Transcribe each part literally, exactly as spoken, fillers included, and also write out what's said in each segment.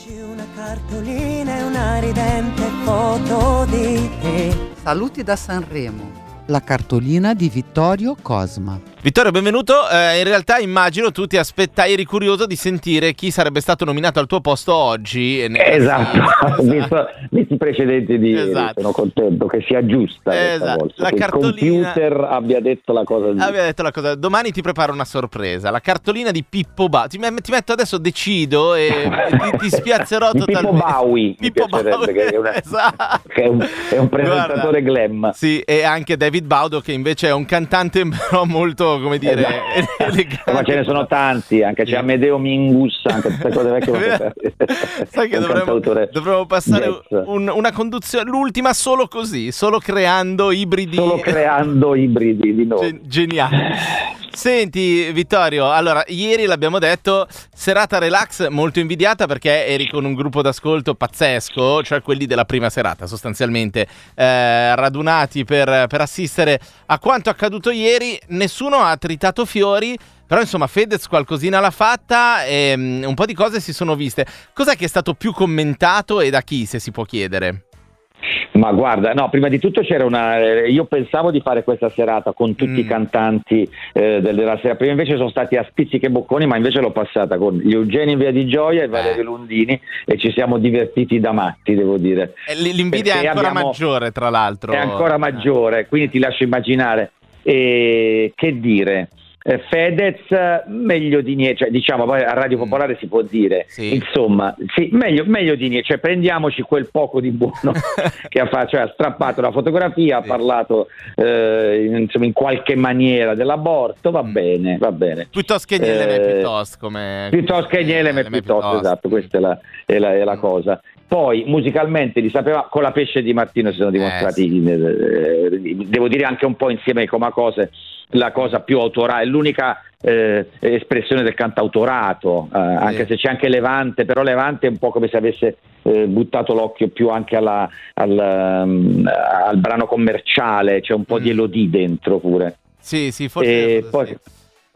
Una cartolina e una ridente foto di te. Saluti da Sanremo. La cartolina di Vittorio Cosma. Vittorio, benvenuto. Eh, in realtà immagino tu ti aspettavi, eri curioso di sentire chi sarebbe stato nominato al tuo posto oggi. Esatto, ho visto, visto i precedenti di ieri, esatto. Sono contento che sia giusta questa volta, la che cartolina... il computer abbia detto la cosa giusta. Abbia detto la cosa. Domani ti preparo una sorpresa, la cartolina di Pippo Baudo. Ti, ti metto adesso, decido e ti, ti spiazzerò di totalmente. Pippo Baui, Pippo Baui, che è, una, esatto. che è, un, è un presentatore. Guarda, glam. Sì, e anche David Baudo, che invece è un cantante però molto, come dire, esatto. elegante. Ma ce ne sono tanti, anche c'è Amedeo Mingus, anche queste cose vecchie. Sai che dovremmo, dovremmo passare un, una conduzione, l'ultima solo così, solo creando ibridi. Solo creando ibridi di noi. Geniale. Senti Vittorio, allora ieri l'abbiamo detto, serata relax molto invidiata perché eri con un gruppo d'ascolto pazzesco, cioè quelli della prima serata sostanzialmente, eh, radunati per, per assistere a quanto accaduto ieri. Nessuno ha tritato fiori, però insomma Fedez qualcosina l'ha fatta e um, un po' di cose si sono viste. Cos'è che è stato più commentato e da chi, se si può chiedere? Ma guarda, no, prima di tutto c'era una. Io pensavo di fare questa serata con tutti mm. i cantanti eh, della sera prima, invece sono stati a spizzichi e bocconi, ma invece l'ho passata con gli Eugeni in Via di Gioia e Valerio eh. Lundini e ci siamo divertiti da matti, devo dire. E l'invidia Perché è ancora abbiamo... maggiore, tra l'altro. È ancora maggiore, quindi ti lascio immaginare. E che dire? Fedez meglio di niente, cioè diciamo poi a Radio Popolare si può dire, sì. insomma, sì, meglio, meglio di niente, cioè prendiamoci quel poco di buono che ha fatto, cioè ha strappato la fotografia, sì. ha parlato eh, in, insomma, in qualche maniera dell'aborto, va bene, va bene. Piuttosto che niente, eh, piuttosto come piuttosto che niente, piuttosto, piuttosto, esatto, questa è la, è la, è la cosa. Poi musicalmente li sapeva, con la Pesce di Martino si sono dimostrati, eh, sì. eh, devo dire anche un po' insieme ai Comacose, la cosa più autorale, l'unica eh, espressione del cantautorato, eh, anche sì. se c'è anche Levante, però Levante è un po' come se avesse eh, buttato l'occhio più anche alla, al, um, al brano commerciale, c'è un po' mm. di Elodie dentro pure. Sì, sì, forse. E poi, sì.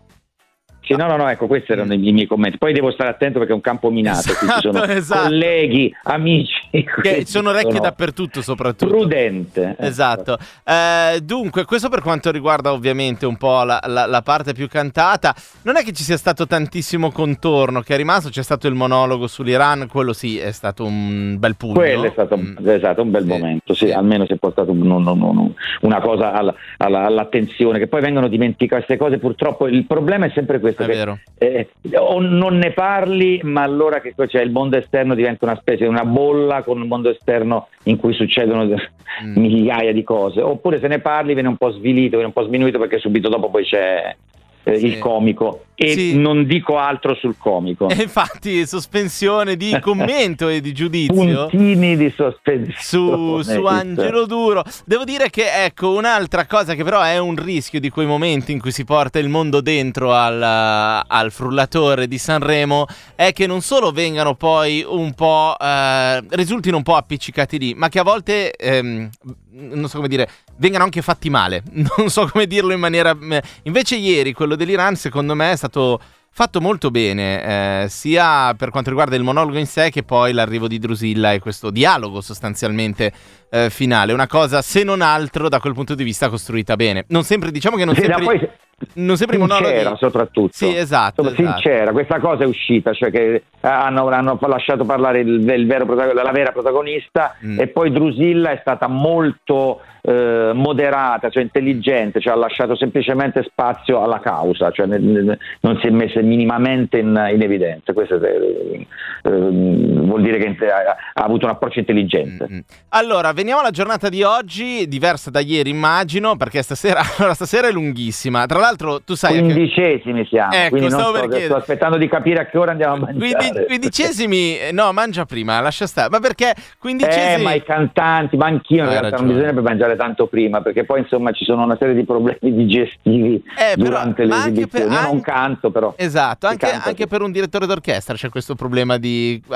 Sì, no, no, no, ecco, questi erano i miei commenti. Poi devo stare attento perché è un campo minato, esatto, qui ci sono esatto. colleghi, amici. Che sono orecchie sono dappertutto, soprattutto. Prudente. Esatto. Eh, dunque, questo per quanto riguarda ovviamente un po' la, la, la parte più cantata. Non è che ci sia stato tantissimo contorno che è rimasto, c'è stato il monologo sull'Iran, quello sì, è stato un bel pugno. Quello è stato, mm. esatto, un bel sì. momento, sì, sì, almeno si è portato un, un, un, una cosa alla, alla, all'attenzione, che poi vengono dimenticate queste cose, purtroppo il problema è sempre questo. È che, vero. Eh, o non ne parli, ma allora che cioè, il mondo esterno diventa una specie di una bolla con un mondo esterno in cui succedono mm. migliaia di cose, oppure se ne parli viene un po' svilito, viene un po' sminuito perché subito dopo poi c'è eh, sì. il comico e sì. non dico altro sul comico. E infatti sospensione di commento e di giudizio, puntini di sospensione su, su Angelo Duro. Devo dire che ecco un'altra cosa che però è un rischio di quei momenti in cui si porta il mondo dentro al, al frullatore di Sanremo è che non solo vengano poi un po' eh, risultino un po' appiccicati lì, ma che a volte ehm, non so come dire, vengano anche fatti male, non so come dirlo in maniera. Invece ieri quello dell'Iran secondo me è stato fatto molto bene, eh, sia per quanto riguarda il monologo in sé che poi l'arrivo di Drusilla e questo dialogo sostanzialmente eh, finale, una cosa se non altro da quel punto di vista costruita bene. Non sempre, diciamo che non sì, sempre poi... non sempre i monologhi sincera soprattutto sì esatto, esatto sincera, questa cosa è uscita, cioè che hanno, hanno lasciato parlare il, il vero protagonista, la vera protagonista mm. e poi Drusilla è stata molto eh, moderata, cioè intelligente, cioè ha lasciato semplicemente spazio alla causa, cioè ne, ne, non si è messa minimamente in, in evidenza. Questo è, eh, eh, vuol dire che ha, ha avuto un approccio intelligente. Mm-hmm. Allora veniamo alla giornata di oggi, diversa da ieri immagino, perché stasera allora stasera è lunghissima, tra l'altro tu sai quindicesimi che... siamo, ecco, quindi non stavo so, perché... sto aspettando di capire a che ora andiamo a mangiare. Quindi, quindicesimi no, mangia prima, lascia stare, ma perché quindicesimi eh ma i cantanti, ma anch'io in realtà non bisognerebbe mangiare tanto prima, perché poi insomma ci sono una serie di problemi digestivi eh, durante però, le esibizioni. Io anche... non canto, però esatto, anche, anche per un direttore d'orchestra c'è questo problema di arriva la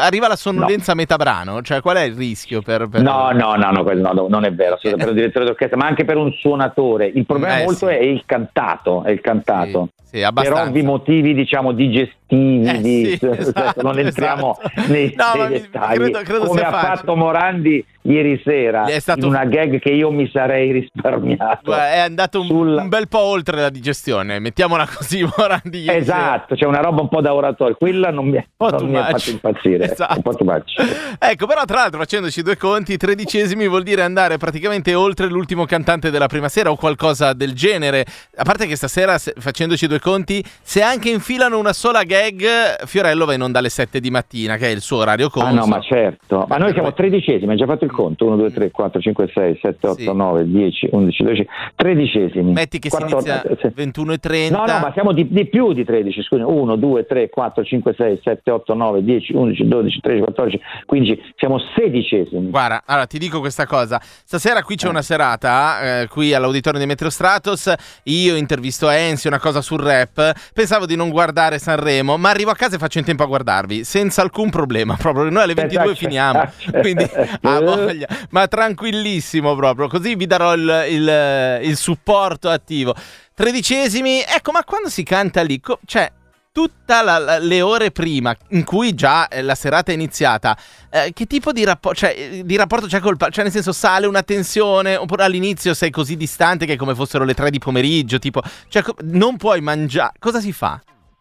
sonnolenza no. a metà brano? Cioè, qual è il rischio per... per... No, no, no, no, no, no, non è vero, per un direttore d'orchestra, ma anche per un suonatore. Il problema eh, molto sì. è il cantato, è il cantato. Sì, sì, per ovvi motivi, diciamo, digestivi, eh, di, sì, esatto, non entriamo esatto. nei, no, nei dettagli. Credo, credo come sia ha facile. fatto Morandi ieri sera, è stato... in una gag che io mi sarei risparmiato. Beh, è andato un, sulla... un bel po' oltre la digestione, mettiamola così, Morandi. Esatto, c'è cioè una roba un po' da oratorio, quella non mi, non mi ha fatto impazzire. Esatto. Un po' too much. Ecco, però tra l'altro facendoci due conti, tredicesimi vuol dire andare praticamente oltre l'ultimo cantante della prima sera o qualcosa del genere. A parte che stasera, se, facendoci due conti, se anche infilano una sola gag, Fiorello va in onda alle sette di mattina, che è il suo orario conso. Ah no, ma certo. Ma noi siamo tredicesimi, hai già fatto il conto? uno, due, tre, quattro, cinque, sei, sette, otto, sì. nove, dieci, undici, dodici, tredicesimi. Metti che quattordici, si inizia ventuno e trenta. No, no, ma siamo di, di più di tredici, scusi. uno, due, tre, quattro, cinque, sei, sette, otto, nove, dieci, undici, dodici, tredici, quattordici, quindici. Siamo sedicesimi. Guarda, allora ti dico questa cosa. Stasera qui c'è eh. una serata, eh, qui all'auditorio di Metro Stratos. Io intervisto Enzio, una cosa sul rap. Pensavo di non guardare Sanremo, ma arrivo a casa e faccio in tempo a guardarvi, senza alcun problema. Proprio noi alle ventidue finiamo. Quindi ah, voglia, ma tranquillissimo proprio. Così vi darò il, il, il supporto attivo. Tredicesimi, ecco, ma quando si canta lì, co- cioè tutta la, la, le ore prima in cui già eh, la serata è iniziata, eh, che tipo di, rappo- cioè, di rapporto c'è col palco? Cioè, nel senso, sale una tensione, oppure all'inizio sei così distante che è come fossero le tre di pomeriggio, tipo, cioè, co- non puoi mangiare, cosa si fa?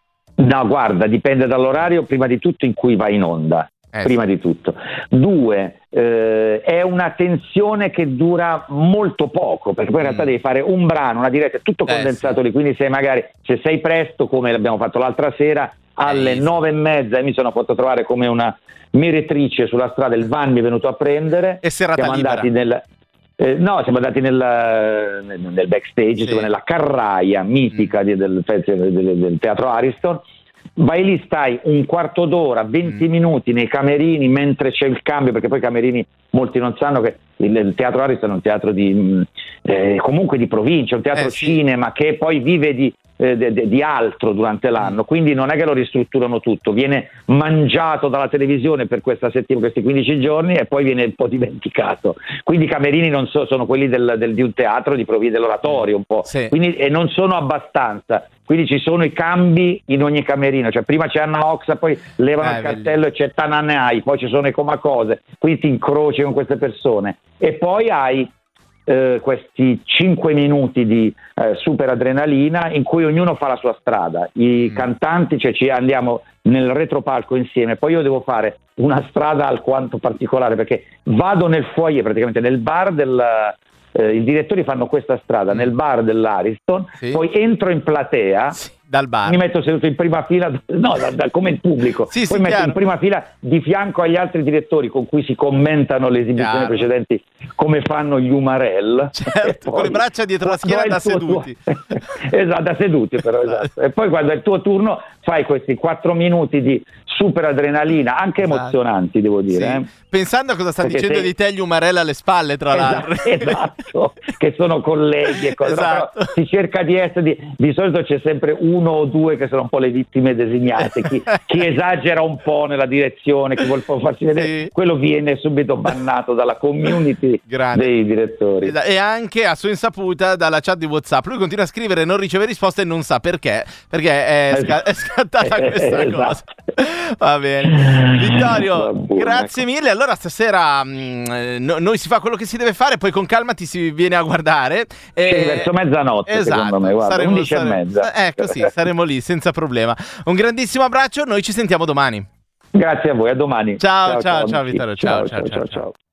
No, guarda, dipende dall'orario, prima di tutto, in cui vai in onda. Eh, prima sì. di tutto. Due, eh, è una tensione che dura molto poco, perché poi in realtà mm. devi fare un brano, una diretta, è tutto eh, condensato sì. lì, quindi se magari se sei presto, come l'abbiamo fatto l'altra sera, alle nove e mezza e mi sono fatto trovare come una meretrice sulla strada, il van mi è venuto a prendere e serata siamo libera. andati nel eh, no, siamo andati nel, nel, nel backstage, sì. nella carraia mitica mm. di, del, del, del, del Teatro Ariston. Vai lì, stai un quarto d'ora, venti mm. minuti nei camerini mentre c'è il cambio, perché poi i camerini, molti non sanno che il, il Teatro Ariston è un teatro di eh, comunque di provincia, un teatro eh, sì. cinema che poi vive di, eh, di, di altro durante l'anno, quindi non è che lo ristrutturano tutto, viene mangiato dalla televisione per questa settimana, questi quindici giorni e poi viene un po' dimenticato. Quindi i camerini non so, sono quelli del, del, di un teatro di provincia, dell'oratorio un po', sì. quindi, e non sono abbastanza. Quindi ci sono i cambi in ogni camerino, cioè prima c'è Anna Oxa, poi levano eh, il cartello e c'è Tananai, poi ci sono i Comacose, quindi ti incroci con queste persone e poi hai eh, questi cinque minuti di eh, super adrenalina in cui ognuno fa la sua strada, i mm. cantanti, cioè ci andiamo nel retropalco insieme, poi io devo fare una strada alquanto particolare perché vado nel foyer, praticamente nel bar del... Eh, i direttori fanno questa strada nel bar dell'Ariston, sì. poi entro in platea, sì, dal bar. mi metto seduto in prima fila, no, da, da, come il pubblico, sì, poi sì, metto chiaro. in prima fila di fianco agli altri direttori con cui si commentano le esibizioni chiaro. precedenti, come fanno gli Umarell, certo, poi, con le braccia dietro la schiena da seduti tuo... esatto, da seduti però esatto. E poi quando è il tuo turno fai questi quattro minuti di super adrenalina, anche esatto. emozionanti devo dire, sì. eh. Pensando a cosa sta Perché dicendo sei... di te gli Umarell alle spalle, tra esatto, l'altro. Esatto, che sono colleghi e cose. Esatto. No, si cerca di essere, di, di solito c'è sempre uno o due che sono un po' le vittime designate, chi, chi esagera un po' nella direzione, chi vuole farsi vedere, sì. quello viene subito bannato dalla community Grande. dei direttori. E anche a sua insaputa dalla chat di WhatsApp. Lui continua a scrivere, non riceve risposte e non sa perché, perché è, sca- è scattata questa esatto. cosa. Va bene. Vittorio, grazie mille. Allora stasera mh, no, noi si fa quello che si deve fare, poi con calma ti si viene a guardare. E... Sì, verso mezzanotte esatto, secondo me, guarda, saremo, undici saremo, e mezza. Ecco sì, saremo lì senza problema. Un grandissimo abbraccio, noi ci sentiamo domani. Grazie a voi, a domani. Ciao, ciao, ciao, ciao Vittorio, ciao, ciao, ciao, ciao. ciao. ciao.